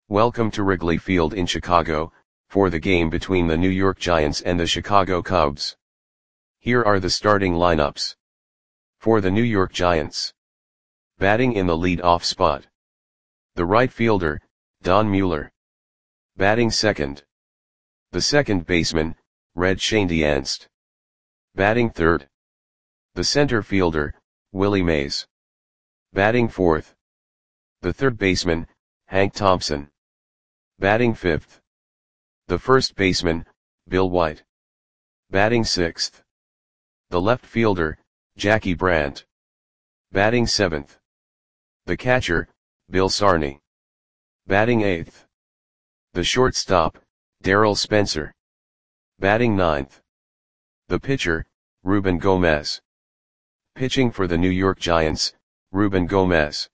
Welcome to Wrigley Field in Chicago, for the game between the New York Giants and the Chicago Cubs. Here are the starting lineups. For the New York Giants. Batting in the lead-off spot. The right fielder, Don Mueller. Batting second. The second baseman, Red Schoendienst. Batting third. The center fielder, Willie Mays. Batting fourth. The third baseman, Hank Thompson. Batting fifth. The first baseman, Bill White. Batting sixth. The left fielder, Jackie Brandt. Batting seventh. The catcher, Bill Sarney. Batting eighth. The shortstop, Darryl Spencer. Batting ninth. The pitcher, Ruben Gomez. Pitching for the New York Giants, Ruben Gomez.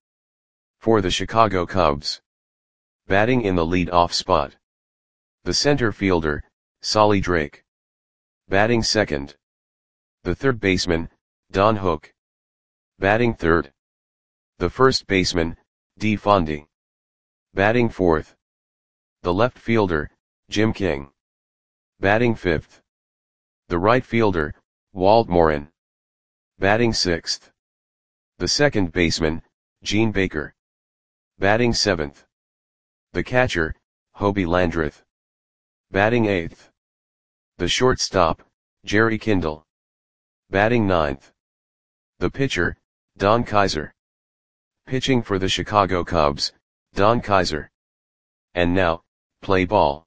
For the Chicago Cubs. Batting in the lead-off spot. The center fielder, Solly Drake. Batting second. The third baseman, Don Hook. Batting third. The first baseman, Dee Fondy. Batting fourth. The left fielder, Jim King. Batting fifth. The right fielder, Walt Morin. Batting sixth. The second baseman, Gene Baker. Batting seventh. The catcher, Hobie Landreth. Batting eighth. The shortstop, Jerry Kindle. Batting ninth. The pitcher, Don Kaiser. Pitching for the Chicago Cubs, Don Kaiser. And now, play ball.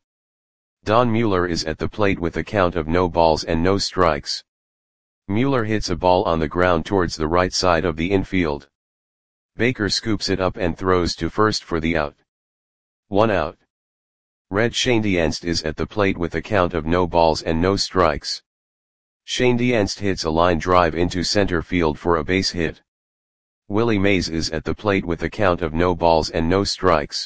Don Mueller is at the plate with a count of no balls and no strikes. Mueller hits a ball on the ground towards the right side of the infield. Baker scoops it up and throws to first for the out. 1 out. Red Schoendienst is at the plate with a count of no balls and no strikes. Schoendienst hits a line drive into center field for a base hit. Willie Mays is at the plate with a count of no balls and no strikes.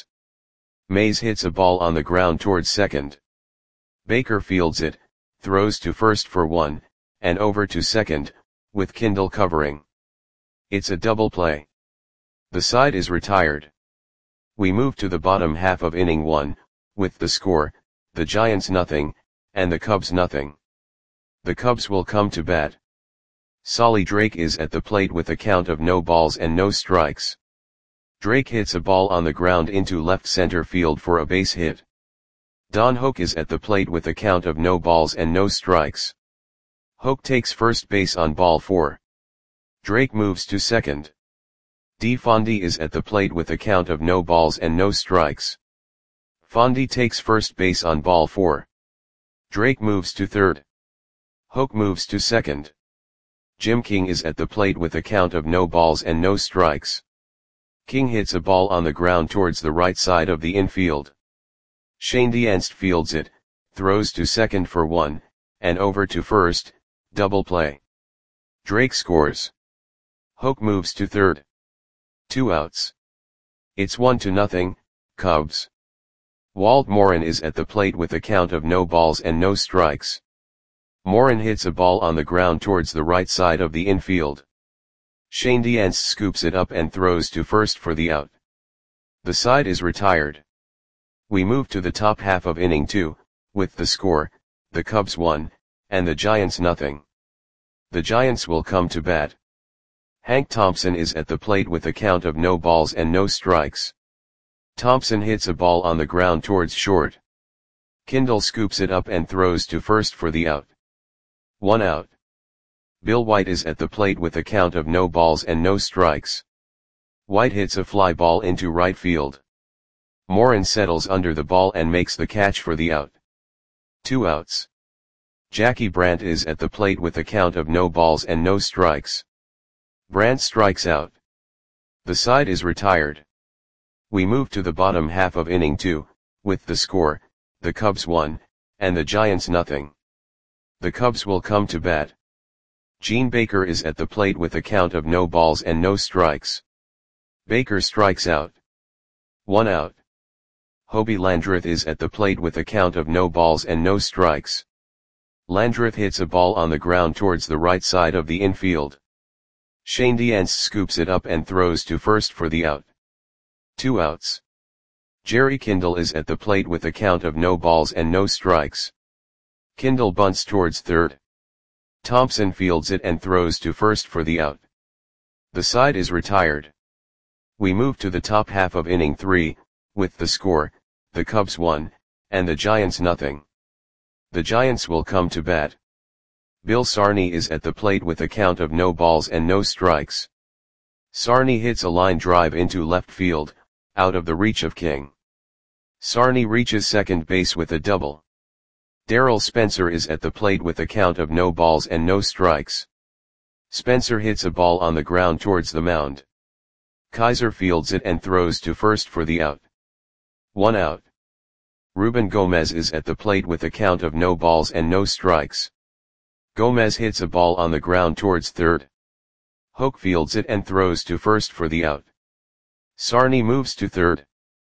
Mays hits a ball on the ground towards second. Baker fields it, throws to first for 1, and over to second, with Kindle covering. It's a double play. The side is retired. We move to the bottom half of inning 1, with the score, the Giants nothing, and the Cubs nothing. The Cubs will come to bat. Solly Drake is at the plate with a count of no balls and no strikes. Drake hits a ball on the ground into left center field for a base hit. Don Hook is at the plate with a count of no balls and no strikes. Hook takes first base on ball 4. Drake moves to second. Dee Fondy is at the plate with a count of no balls and no strikes. Fondy takes first base on ball 4. Drake moves to third. Hook moves to second. Jim King is at the plate with a count of no balls and no strikes. King hits a ball on the ground towards the right side of the infield. Schoendienst fields it, throws to second for 1, and over to first, double play. Drake scores. Hook moves to third. 2 outs. It's 1-0, Cubs. Walt Morin is at the plate with a count of no balls and no strikes. Morin hits a ball on the ground towards the right side of the infield. Schoendienst scoops it up and throws to first for the out. The side is retired. We move to the top half of inning 2, with the score, the Cubs 1, and the Giants nothing. The Giants will come to bat. Hank Thompson is at the plate with a count of no balls and no strikes. Thompson hits a ball on the ground towards short. Kindle scoops it up and throws to first for the out. 1 out. Bill White is at the plate with a count of no balls and no strikes. White hits a fly ball into right field. Morin settles under the ball and makes the catch for the out. 2 outs. Jackie Brandt is at the plate with a count of no balls and no strikes. Brandt strikes out. The side is retired. We move to the bottom half of inning 2, with the score, the Cubs 1, and the Giants nothing. The Cubs will come to bat. Gene Baker is at the plate with a count of no balls and no strikes. Baker strikes out. 1 out. Hobie Landreth is at the plate with a count of no balls and no strikes. Landreth hits a ball on the ground towards the right side of the infield. Schoendienst scoops it up and throws to first for the out. 2 outs. Jerry Kindle is at the plate with a count of no balls and no strikes. Kindle bunts towards third. Thompson fields it and throws to first for the out. The side is retired. We move to the top half of inning 3, with the score, the Cubs 1, and the Giants nothing. The Giants will come to bat. Bill Sarney is at the plate with a count of no balls and no strikes. Sarney hits a line drive into left field, out of the reach of King. Sarney reaches second base with a double. Darrell Spencer is at the plate with a count of no balls and no strikes. Spencer hits a ball on the ground towards the mound. Kaiser fields it and throws to first for the out. 1 out. Ruben Gomez is at the plate with a count of no balls and no strikes. Gomez hits a ball on the ground towards third. Hoke fields it and throws to first for the out. Sarney moves to third.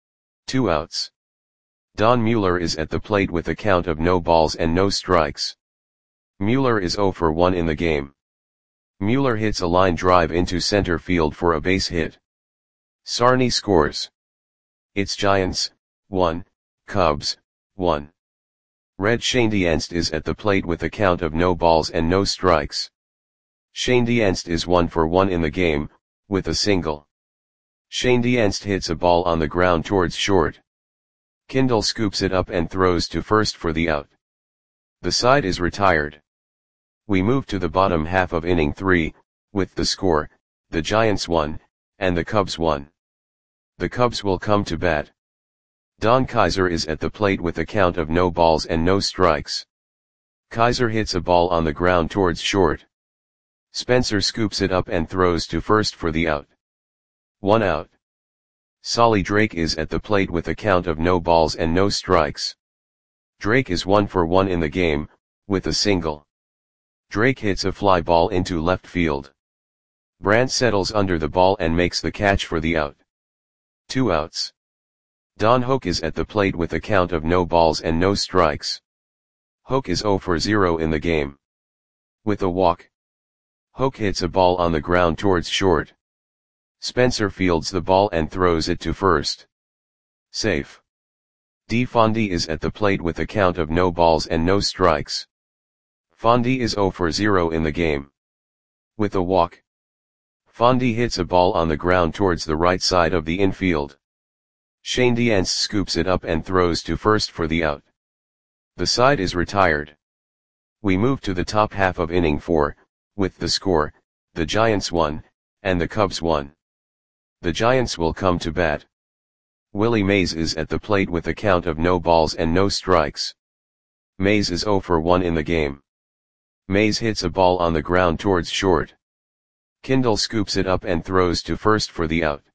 2 outs. Don Mueller is at the plate with a count of no balls and no strikes. Mueller is 0 for 1 in the game. Mueller hits a line drive into center field for a base hit. Sarney scores. It's Giants, 1, Cubs, 1. Red Schoendienst is at the plate with a count of no balls and no strikes. Schoendienst is 1 for 1 in the game, with a single. Schoendienst hits a ball on the ground towards short. Kindle scoops it up and throws to first for the out. The side is retired. We move to the bottom half of inning 3, with the score, the Giants 1, and the Cubs 1. The Cubs will come to bat. Don Kaiser is at the plate with a count of no balls and no strikes. Kaiser hits a ball on the ground towards short. Spencer scoops it up and throws to first for the out. 1 out. Solly Drake is at the plate with a count of no balls and no strikes. Drake is 1 for 1 in the game, with a single. Drake hits a fly ball into left field. Brandt settles under the ball and makes the catch for the out. 2 outs. Don Hoke is at the plate with a count of no balls and no strikes. Hoke is 0 for 0 in the game. With a walk. Hoke hits a ball on the ground towards short. Spencer fields the ball and throws it to first. Safe. D. Fondy is at the plate with a count of no balls and no strikes. Fondy is 0 for 0 in the game. With a walk. Fondy hits a ball on the ground towards the right side of the infield. Schoendienst scoops it up and throws to first for the out. The side is retired. We move to the top half of inning 4, with the score, the Giants 1, and the Cubs 1. The Giants will come to bat. Willie Mays is at the plate with a count of no balls and no strikes. Mays is 0 for 1 in the game. Mays hits a ball on the ground towards short. Kindle scoops it up and throws to first for the out.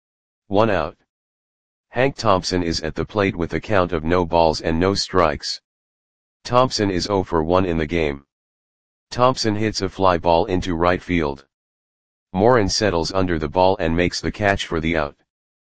1 out. Hank Thompson is at the plate with a count of no balls and no strikes. Thompson is 0 for 1 in the game. Thompson hits a fly ball into right field. Morin settles under the ball and makes the catch for the out.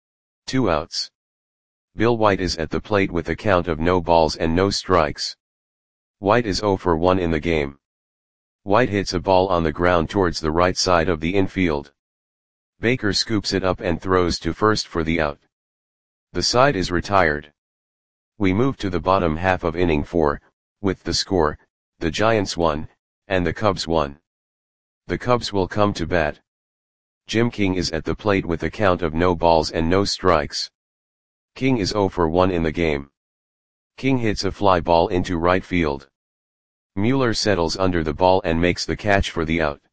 2 outs. Bill White is at the plate with a count of no balls and no strikes. White is 0 for 1 in the game. White hits a ball on the ground towards the right side of the infield. Baker scoops it up and throws to first for the out. The side is retired. We move to the bottom half of inning 4, with the score, the Giants 1, and the Cubs 1. The Cubs will come to bat. Jim King is at the plate with a count of no balls and no strikes. King is 0 for 1 in the game. King hits a fly ball into right field. Mueller settles under the ball and makes the catch for the out.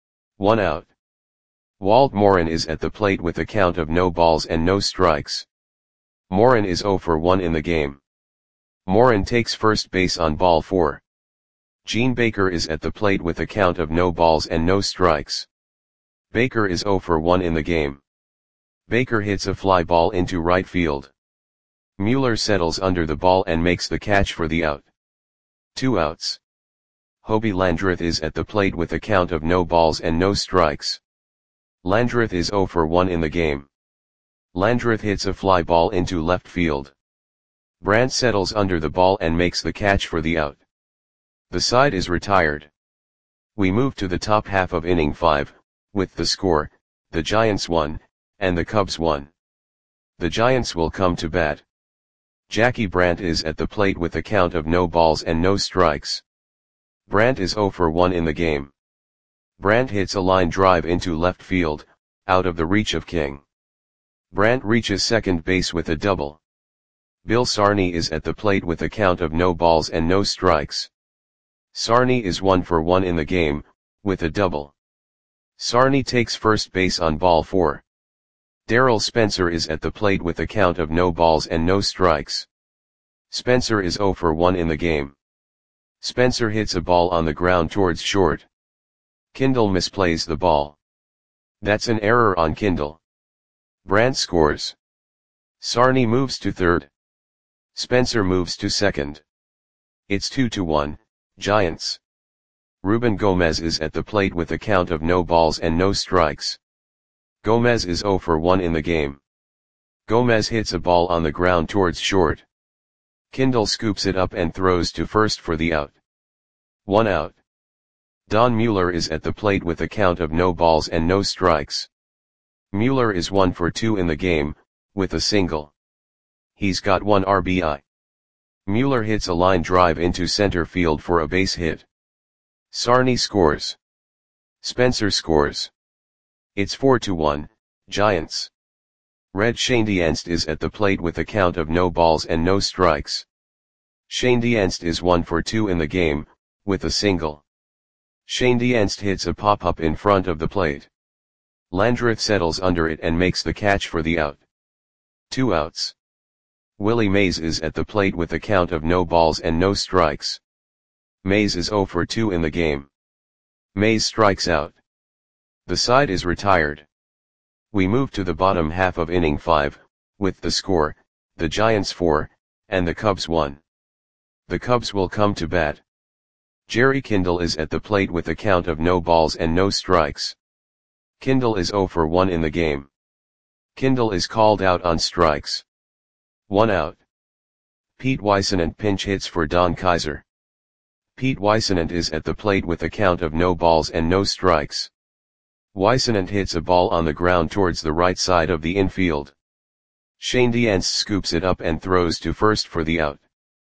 1 out. Walt Morin is at the plate with a count of no balls and no strikes. Morin is 0 for 1 in the game. Morin takes first base on ball 4. Gene Baker is at the plate with a count of no balls and no strikes. Baker is 0 for 1 in the game. Baker hits a fly ball into right field. Mueller settles under the ball and makes the catch for the out. 2 outs. Hobie Landreth is at the plate with a count of no balls and no strikes. Landreth is 0 for 1 in the game. Landreth hits a fly ball into left field. Brandt settles under the ball and makes the catch for the out. The side is retired. We move to the top half of inning 5, with the score, the Giants 1, and the Cubs 1. The Giants will come to bat. Jackie Brandt is at the plate with a count of no balls and no strikes. Brandt is 0 for 1 in the game. Brandt hits a line drive into left field, out of the reach of King. Brandt reaches second base with a double. Bill Sarney is at the plate with a count of no balls and no strikes. Sarney is 1 for 1 in the game, with a double. Sarney takes first base on ball 4. Darrell Spencer is at the plate with a count of no balls and no strikes. Spencer is 0 for 1 in the game. Spencer hits a ball on the ground towards short. Kindle misplays the ball. That's an error on Kindle. Brandt scores. Sarney moves to third. Spencer moves to second. It's 2-1, Giants. Ruben Gomez is at the plate with a count of no balls and no strikes. Gomez is 0 for 1 in the game. Gomez hits a ball on the ground towards short. Kindle scoops it up and throws to first for the out. 1 out. Don Mueller is at the plate with a count of no balls and no strikes. Mueller is 1 for 2 in the game, with a single. He's got 1 RBI. Mueller hits a line drive into center field for a base hit. Sarney scores. Spencer scores. It's 4-1, Giants. Red Schoendienst is at the plate with a count of no balls and no strikes. Schoendienst is 1 for 2 in the game, with a single. Schoendienst hits a pop-up in front of the plate. Landreth settles under it and makes the catch for the out. 2 outs. Willie Mays is at the plate with a count of no balls and no strikes. Mays is 0 for 2 in the game. Mays strikes out. The side is retired. We move to the bottom half of inning 5, with the score, the Giants 4, and the Cubs 1. The Cubs will come to bat. Jerry Kindle is at the plate with a count of no balls and no strikes. Kindle is 0 for 1 in the game. Kindle is called out on strikes. 1 out. Pete Weissenant pinch hits for Don Kaiser. Pete Weissenant is at the plate with a count of no balls and no strikes. Weissenant hits a ball on the ground towards the right side of the infield. Schoendienst scoops it up and throws to first for the out.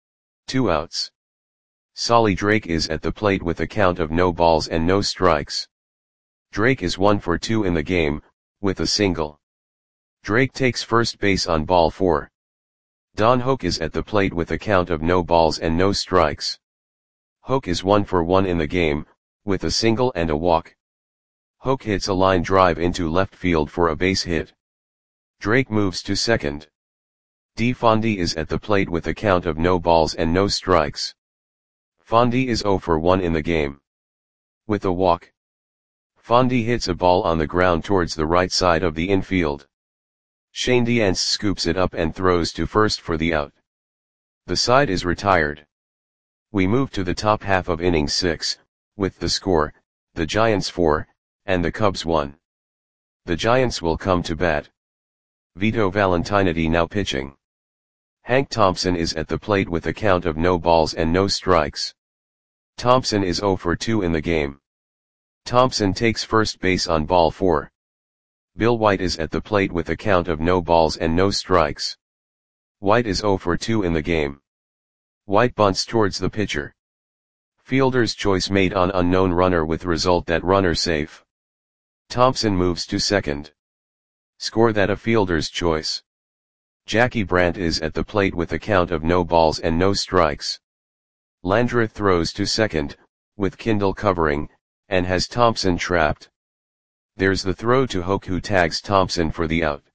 2 outs. Solly Drake is at the plate with a count of no balls and no strikes. Drake is 1 for 2 in the game, with a single. Drake takes first base on ball 4. Don Hoak is at the plate with a count of no balls and no strikes. Hoak is 1 for 1 in the game, with a single and a walk. Hoak hits a line drive into left field for a base hit. Drake moves to second. D. Fondy is at the plate with a count of no balls and no strikes. Fondy is 0 for 1 in the game. With a walk. Fondy hits a ball on the ground towards the right side of the infield. Schoendienst scoops it up and throws to first for the out. The side is retired. We move to the top half of inning 6, with the score, the Giants 4, and the Cubs 1. The Giants will come to bat. Vito Valentinetti now pitching. Hank Thompson is at the plate with a count of no balls and no strikes. Thompson is 0 for 2 in the game. Thompson takes first base on ball 4. Bill White is at the plate with a count of no balls and no strikes. White is 0 for 2 in the game. White bunts towards the pitcher. Fielder's choice made on unknown runner with result that runner safe. Thompson moves to second. Score that a fielder's choice. Jackie Brandt is at the plate with a count of no balls and no strikes. Landreth throws to second, with Kindle covering, and has Thompson trapped. There's the throw to Hoak who tags Thompson for the out.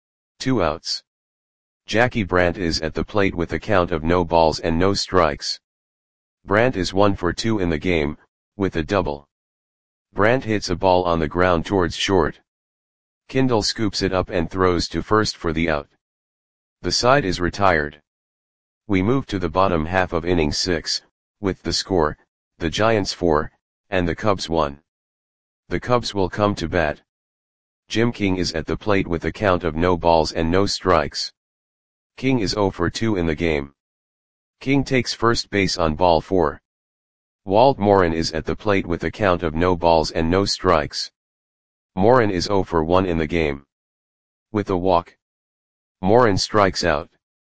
2 outs. Jackie Brandt is at the plate with a count of no balls and no strikes. Brandt is 1 for 2 in the game, with a double. Brandt hits a ball on the ground towards short. Kindle scoops it up and throws to first for the out. The side is retired. We move to the bottom half of inning 6, with the score, the Giants 4, and the Cubs 1. The Cubs will come to bat. Jim King is at the plate with a count of no balls and no strikes. King is 0 for 2 in the game. King takes first base on ball 4. Walt Morin is at the plate with a count of no balls and no strikes. Morin is 0 for 1 in the game. With a walk. Morin strikes out.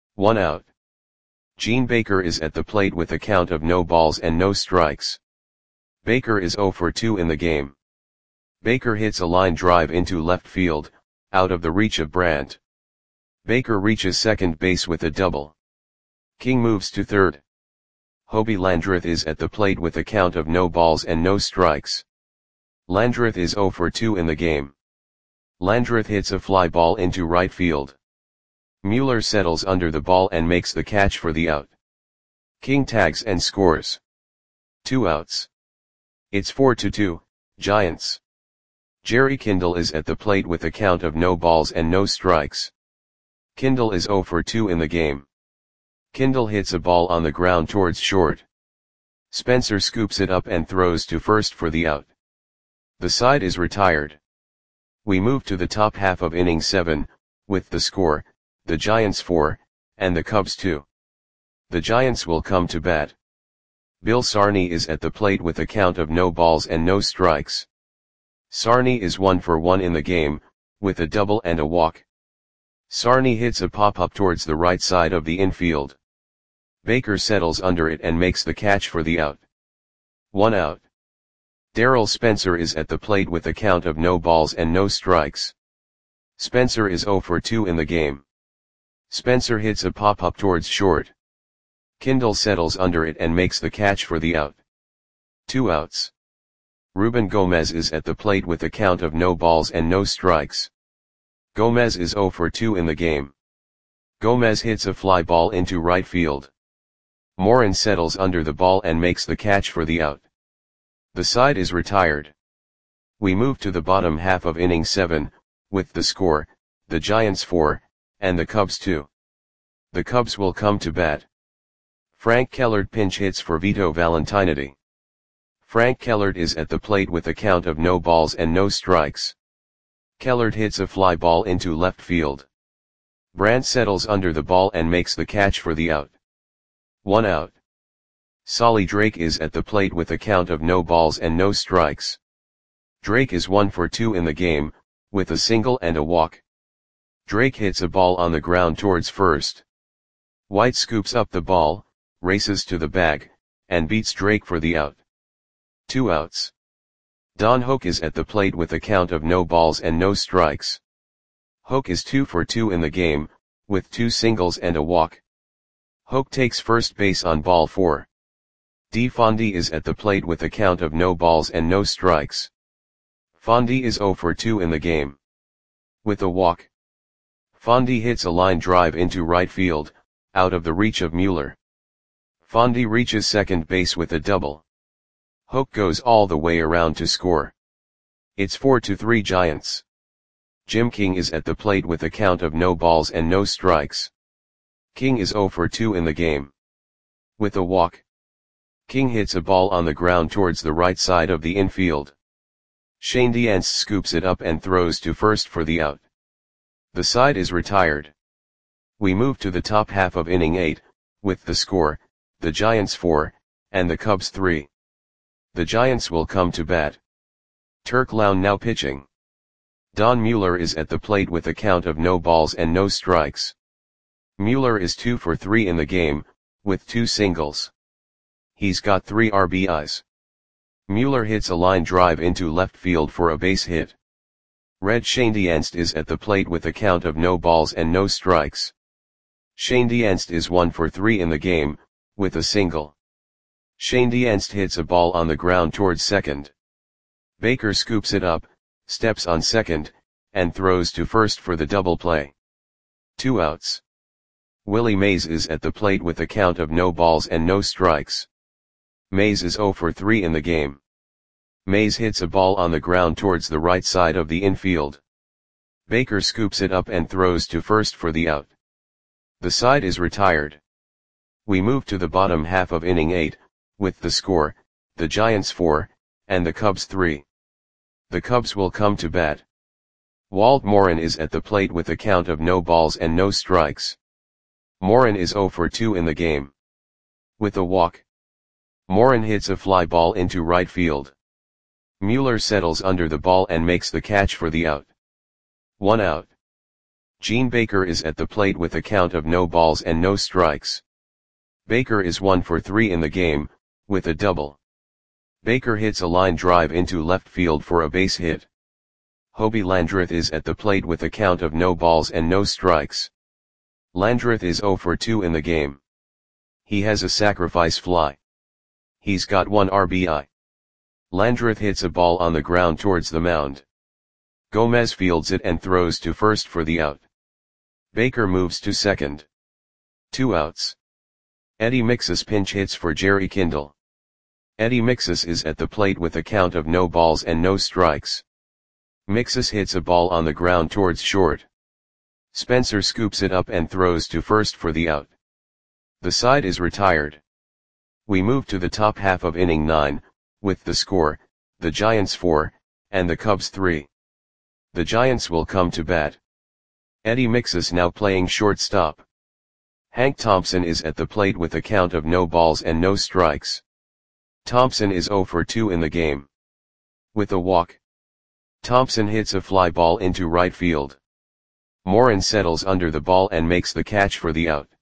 1 out. Gene Baker is at the plate with a count of no balls and no strikes. Baker is 0 for 2 in the game. Baker hits a line drive into left field, out of the reach of Brandt. Baker reaches second base with a double. King moves to third. Hobie Landreth is at the plate with a count of no balls and no strikes. Landreth is 0 for 2 in the game. Landreth hits a fly ball into right field. Mueller settles under the ball and makes the catch for the out. King tags and scores. 2 outs. It's 4-2, Giants. Jerry Kindle is at the plate with a count of no balls and no strikes. Kindle is 0 for 2 in the game. Kindle hits a ball on the ground towards short. Spencer scoops it up and throws to first for the out. The side is retired. We move to the top half of inning 7, with the score, the Giants 4, and the Cubs 2. The Giants will come to bat. Bill Sarney is at the plate with a count of no balls and no strikes. Sarney is 1 for 1 in the game, with a double and a walk. Sarney hits a pop-up towards the right side of the infield. Baker settles under it and makes the catch for the out. 1 out. Darryl Spencer is at the plate with a count of no balls and no strikes. Spencer is 0 for 2 in the game. Spencer hits a pop-up towards short. Kindle settles under it and makes the catch for the out. 2 outs. Ruben Gomez is at the plate with a count of no balls and no strikes. Gomez is 0 for 2 in the game. Gomez hits a fly ball into right field. Morin settles under the ball and makes the catch for the out. The side is retired. We move to the bottom half of inning 7, with the score, the Giants 4, and the Cubs 2. The Cubs will come to bat. Frank Kellard pinch hits for Vito Valentinity. Frank Kellard is at the plate with a count of no balls and no strikes. Kellard hits a fly ball into left field. Brandt settles under the ball and makes the catch for the out. 1 out. Solly Drake is at the plate with a count of no balls and no strikes. Drake is 1 for 2 in the game, with a single and a walk. Drake hits a ball on the ground towards first. White scoops up the ball, races to the bag, and beats Drake for the out. 2 outs. Don Hoak is at the plate with a count of no balls and no strikes. Hoak is 2 for 2 in the game, with 2 singles and a walk. Hoak takes first base on ball 4. D. Fondy is at the plate with a count of no balls and no strikes. Fondy is 0 for 2 in the game. With a walk. Fondy hits a line drive into right field, out of the reach of Mueller. Fondy reaches second base with a double. Hoak goes all the way around to score. It's 4-3 Giants. Jim King is at the plate with a count of no balls and no strikes. King is 0 for 2 in the game. With a walk. King hits a ball on the ground towards the right side of the infield. Shane Diance scoops it up and throws to first for the out. The side is retired. We move to the top half of inning 8, with the score, the Giants 4, and the Cubs 3. The Giants will come to bat. Turk Lown now pitching. Don Mueller is at the plate with a count of no balls and no strikes. Mueller is 2 for 3 in the game, with 2 singles. He's got 3 RBIs. Mueller hits a line drive into left field for a base hit. Red Shane Diance is at the plate with a count of no balls and no strikes. Shane Diance is 1 for 3 in the game, with a single. Shane Diance hits a ball on the ground towards second. Baker scoops it up, steps on second, and throws to first for the double play. 2 outs. Willie Mays is at the plate with a count of no balls and no strikes. Mays is 0 for 3 in the game. Mays hits a ball on the ground towards the right side of the infield. Baker scoops it up and throws to first for the out. The side is retired. We move to the bottom half of inning 8, with the score, the Giants 4, and the Cubs 3. The Cubs will come to bat. Walt Morin is at the plate with a count of no balls and no strikes. Morin is 0 for 2 in the game. With a walk. Morin hits a fly ball into right field. Mueller settles under the ball and makes the catch for the out. 1 out. Gene Baker is at the plate with a count of no balls and no strikes. Baker is 1 for 3 in the game, with a double. Baker hits a line drive into left field for a base hit. Hobie Landreth is at the plate with a count of no balls and no strikes. Landreth is 0 for 2 in the game. He has a sacrifice fly. He's got 1 RBI. Landreth hits a ball on the ground towards the mound. Gomez fields it and throws to first for the out. Baker moves to second. 2 outs. Eddie Mixus pinch hits for Jerry Kindle. Eddie Mixus is at the plate with a count of no balls and no strikes. Mixus hits a ball on the ground towards short. Spencer scoops it up and throws to first for the out. The side is retired. We move to the top half of inning 9, with the score, the Giants 4, and the Cubs 3. The Giants will come to bat. Eddie Mixus now playing shortstop. Hank Thompson is at the plate with a count of no balls and no strikes. Thompson is 0 for 2 in the game. With a walk. Thompson hits a fly ball into right field. Morin settles under the ball and makes the catch for the out.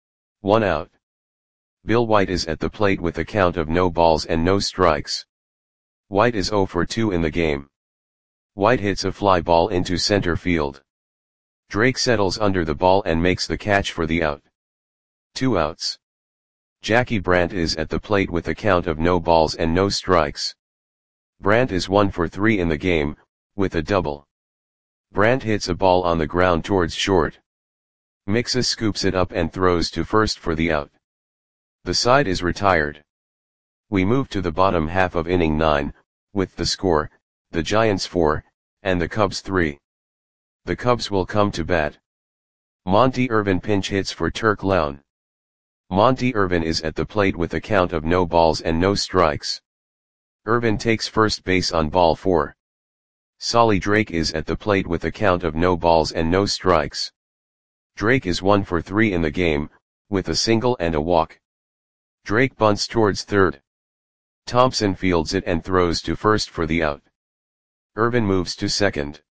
1 out. Bill White is at the plate with a count of no balls and no strikes. White is 0 for 2 in the game. White hits a fly ball into center field. Drake settles under the ball and makes the catch for the out. 2 outs. Jackie Brandt is at the plate with a count of no balls and no strikes. Brandt is 1 for 3 in the game, with a double. Brandt hits a ball on the ground towards short. Mixus scoops it up and throws to first for the out. The side is retired. We move to the bottom half of inning 9, with the score, the Giants 4, and the Cubs 3. The Cubs will come to bat. Monty Irvin pinch hits for Turk Lown. Monty Irvin is at the plate with a count of no balls and no strikes. Irvin takes first base on ball 4. Solly Drake is at the plate with a count of no balls and no strikes. Drake is 1 for 3 in the game, with a single and a walk. Drake bunts towards third. Thompson fields it and throws to first for the out. Irvin moves to second.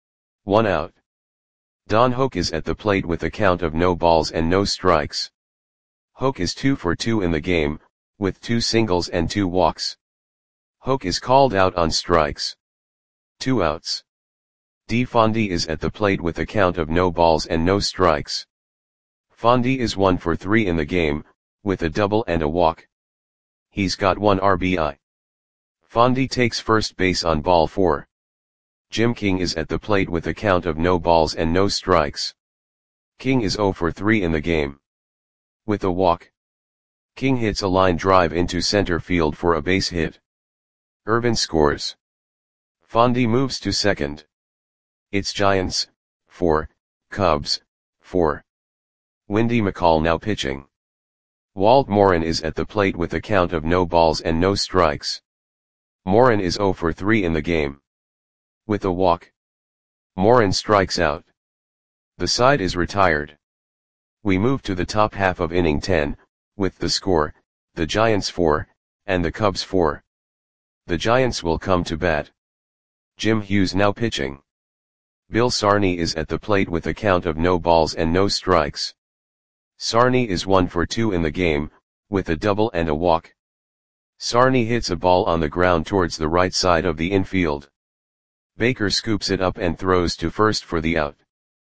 1 out. Don Hoak is at the plate with a count of no balls and no strikes. Hoak is 2 for 2 in the game, with 2 singles and 2 walks. Hoak is called out on strikes. 2 outs. D. Fondy is at the plate with a count of no balls and no strikes. Fondy is 1 for 3 in the game, with a double and a walk. He's got 1 RBI. Fondy takes first base on ball 4. Jim King is at the plate with a count of no balls and no strikes. King is 0 for 3 in the game. With a walk. King hits a line drive into center field for a base hit. Irvin scores. Fondy moves to second. It's Giants 4, Cubs 4. Windy McCall now pitching. Walt Morin is at the plate with a count of no balls and no strikes. Morin is 0 for 3 in the game. With a walk. Morin strikes out. The side is retired. We move to the top half of inning 10, with the score, the Giants 4, and the Cubs 4. The Giants will come to bat. Jim Hughes now pitching. Bill Sarney is at the plate with a count of no balls and no strikes. Sarney is 1 for 2 in the game, with a double and a walk. Sarney hits a ball on the ground towards the right side of the infield. Baker scoops it up and throws to first for the out.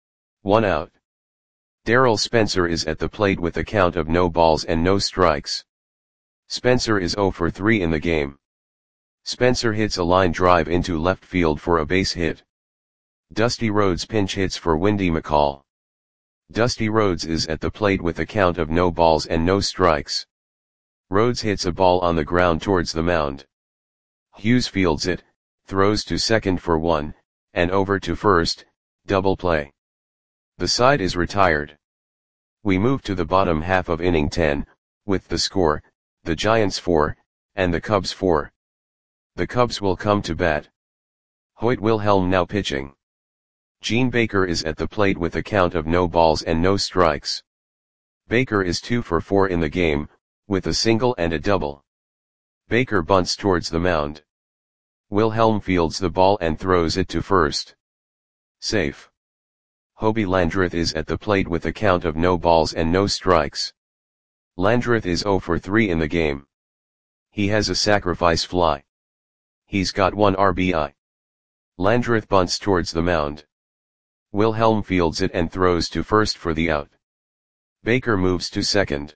1 out. Darrell Spencer is at the plate with a count of no balls and no strikes. Spencer is 0 for 3 in the game. Spencer hits a line drive into left field for a base hit. Dusty Rhodes pinch hits for Windy McCall. Dusty Rhodes is at the plate with a count of no balls and no strikes. Rhodes hits a ball on the ground towards the mound. Hughes fields it, throws to second for 1, and over to first, double play. The side is retired. We move to the bottom half of inning 10, with the score, the Giants 4, and the Cubs 4. The Cubs will come to bat. Hoyt Wilhelm now pitching. Gene Baker is at the plate with a count of no balls and no strikes. Baker is 2 for 4 in the game, with a single and a double. Baker bunts towards the mound. Wilhelm fields the ball and throws it to first. Safe. Hobie Landreth is at the plate with a count of no balls and no strikes. Landreth is 0 for 3 in the game. He has a sacrifice fly. He's got 1 RBI. Landreth bunts towards the mound. Wilhelm fields it and throws to first for the out. Baker moves to second.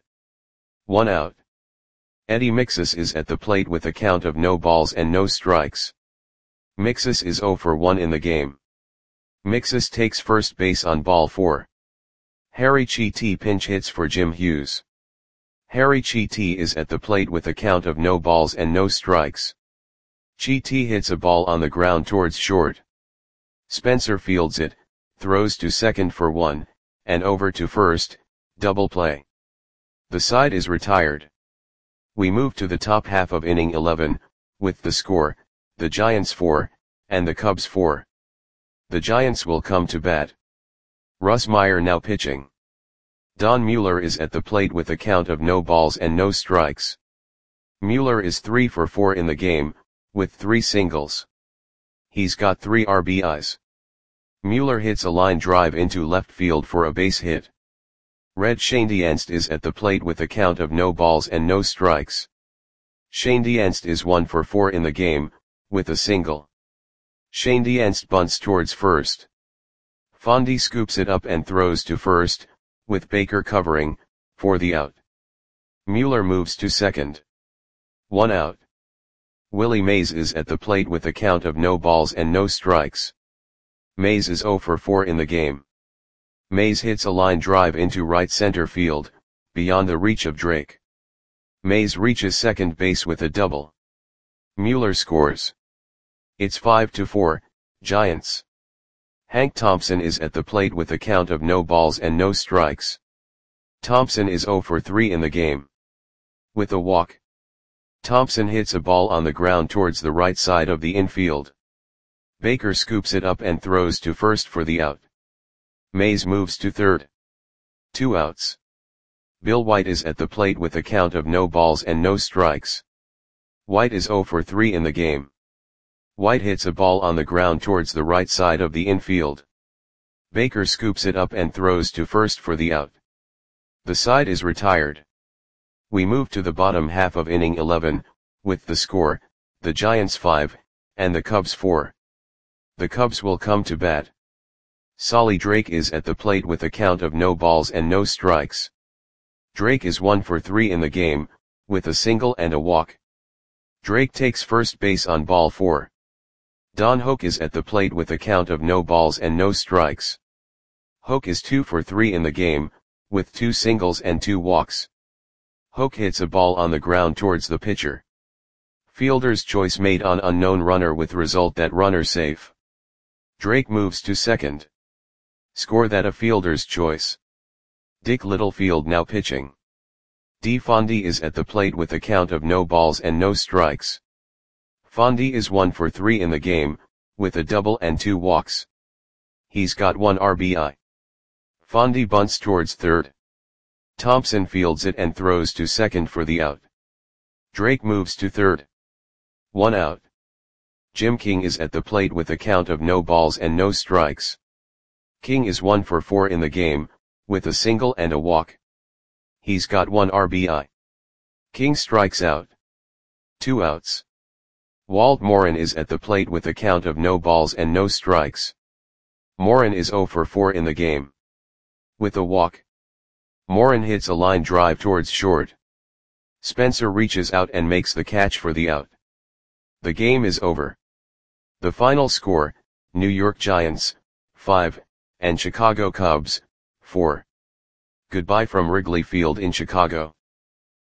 1 out. Eddie Mixus is at the plate with a count of no balls and no strikes. Mixus is 0 for 1 in the game. Mixus takes first base on ball 4. Harry Chiti pinch hits for Jim Hughes. Harry Chiti is at the plate with a count of no balls and no strikes. Chiti hits a ball on the ground towards short. Spencer fields it, throws to second for 1, and over to first, double play. The side is retired. We move to the top half of inning 11, with the score, the Giants 4, and the Cubs 4. The Giants will come to bat. Russ Meyer now pitching. Don Mueller is at the plate with a count of no balls and no strikes. Mueller is 3 for 4 in the game, with 3 singles. He's got 3 RBIs. Mueller hits a line drive into left field for a base hit. Red Schoendienst is at the plate with a count of no balls and no strikes. Schoendienst is 1 for 4 in the game, with a single. Schoendienst bunts towards first. Fondy scoops it up and throws to first, with Baker covering, for the out. Mueller moves to second. 1 out. Willie Mays is at the plate with a count of no balls and no strikes. Mays is 0 for 4 in the game. Mays hits a line drive into right center field, beyond the reach of Drake. Mays reaches second base with a double. Mueller scores. It's 5-4, Giants. Hank Thompson is at the plate with a count of no balls and no strikes. Thompson is 0 for 3 in the game. With a walk. Thompson hits a ball on the ground towards the right side of the infield. Baker scoops it up and throws to first for the out. Mays moves to third. 2 outs. Bill White is at the plate with a count of no balls and no strikes. White is 0 for 3 in the game. White hits a ball on the ground towards the right side of the infield. Baker scoops it up and throws to first for the out. The side is retired. We move to the bottom half of inning 11, with the score, the Giants 5, and the Cubs 4. The Cubs will come to bat. Solly Drake is at the plate with a count of no balls and no strikes. Drake is 1 for 3 in the game, with a single and a walk. Drake takes first base on ball 4. Don Hoke is at the plate with a count of no balls and no strikes. Hoke is 2 for 3 in the game, with 2 singles and 2 walks. Hoke hits a ball on the ground towards the pitcher. Fielder's choice made on unknown runner with result that runner safe. Drake moves to second. Score that a fielder's choice. Dick Littlefield now pitching. D. Fondy is at the plate with a count of no balls and no strikes. Fondy is 1 for 3 in the game, with a double and 2 walks. He's got 1 RBI. Fondy bunts towards third. Thompson fields it and throws to second for the out. Drake moves to third. 1 out. Jim King is at the plate with a count of no balls and no strikes. King is 1 for 4 in the game, with a single and a walk. He's got 1 RBI. King strikes out. 2 outs. Walt Morin is at the plate with a count of no balls and no strikes. Morin is 0 for 4 in the game. With a walk. Morin hits a line drive towards short. Spencer reaches out and makes the catch for the out. The game is over. The final score, New York Giants, 5, and Chicago Cubs, 4. Goodbye from Wrigley Field in Chicago.